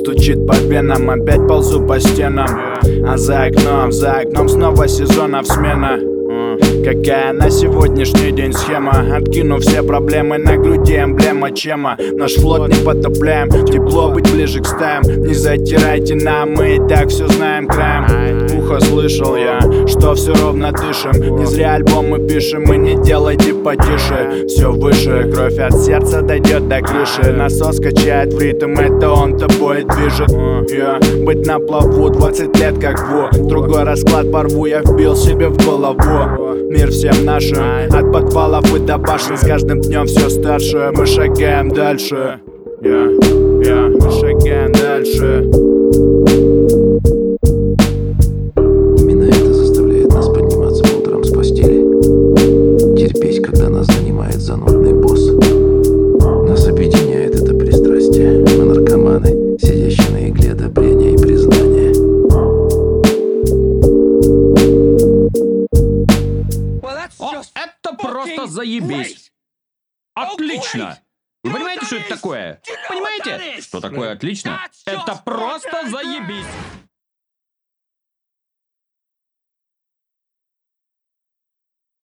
стучит по венам, опять ползу по стенам. А за окном снова сезонов смена. Какая на сегодняшний день схема? Откину все проблемы, на груди эмблема чема. Наш флот не потопляем, тепло быть ближе к стаям. Не затирайте нам, мы и так все знаем краем. Ухо слышал я, что все ровно дышим. Не зря альбом мы пишем, и не делайте потише. Все выше, кровь от сердца дойдет до крыши. Насос качает в ритм, это он тобой движет. Быть на плаву 20 лет как во. Другой расклад порву, я вбил себе в голову. Мир всем нашим, от подвалов и до башен. С каждым днем все старше, мы шагаем дальше. Мы шагаем дальше. Именно это заставляет нас подниматься по утрам с постели, терпеть, когда нас занимает занудный босс. Нас объединяет это пристрастие. Мы наркоманы, сидящие на игле одобрения и признания. О, это просто заебись! Отлично! Вы понимаете, что это такое? Понимаете, что такое отлично? Это просто заебись!